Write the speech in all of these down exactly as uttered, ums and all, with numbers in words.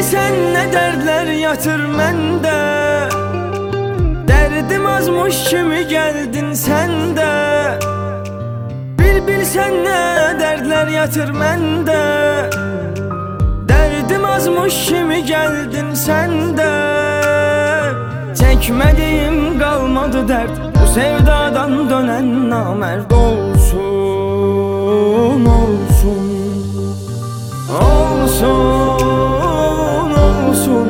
bilsən nə dərdlər yatır məndə, dərdim azmış kimi gəldin sən də. Bir bilsən nə dərdlər yatır məndə, dərdim azmış kimi gəldin sən də. Çəkmədiyim qalmadı dərd, bu sevdadan dönən namərd olsun, olsun, olsun, olsun,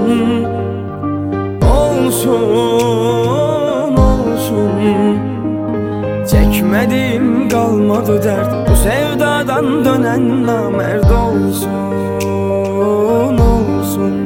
olsun, olsun. Çəkmədiyim qalmadı dərd, bu sevdadan dönən namərd olsun, olsun.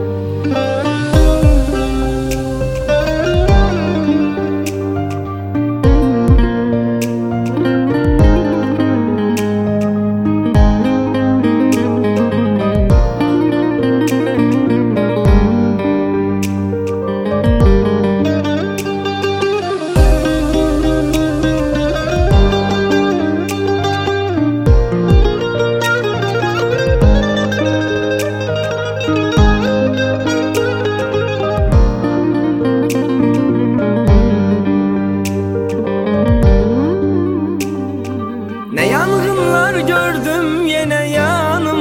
Ne yangınlar gördüm yine yanım,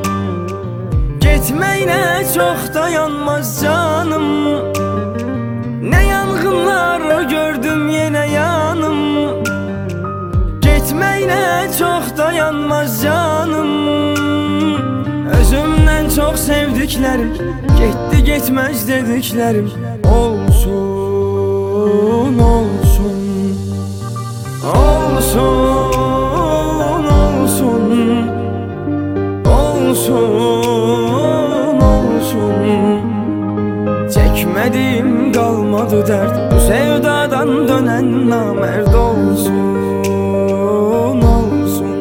gitmeyine çok dayanmaz canım. Ne yangınlar gördüm yine yanım, gitmeyine çok dayanmaz canım. Özümden çok sevdiklerim, gitti gitmez dediklerim olsun, olsun, olsun, olsun, olsun. Çekmediğim kalmadı dert, bu sevdadan dönen namerd olsun, olsun.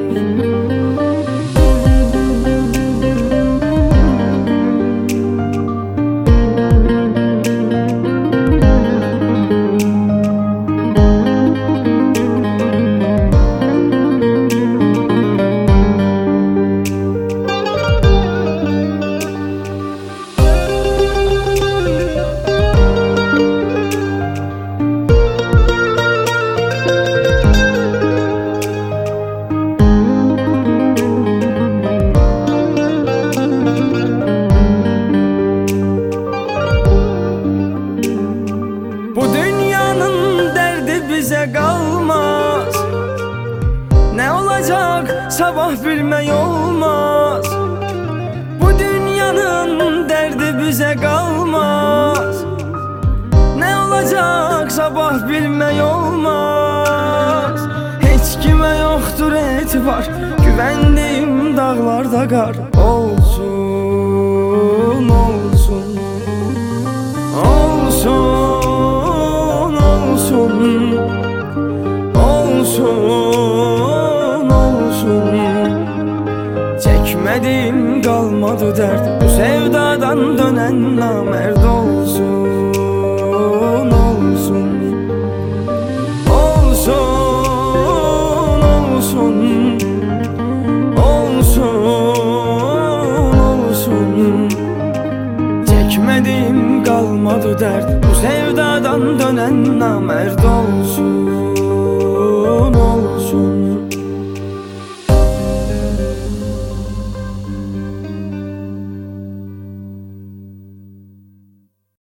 Bize kalmaz, ne olacak sabah bilmek olmaz. Bu dünyanın derdi bize kalmaz, ne olacak sabah bilmek olmaz. Hiç kime yoktur etibar, güvendiğim dağlarda kar olsun, olsun, olsun, olsun, olsun, olsun. Çekmediğim kalmadı dert, bu sevdadan dönen namerd olsun, olsun, olsun, olsun, olsun, olsun. Çekmediğim kalmadı dert, bu sevdadan dönen namerd olsun.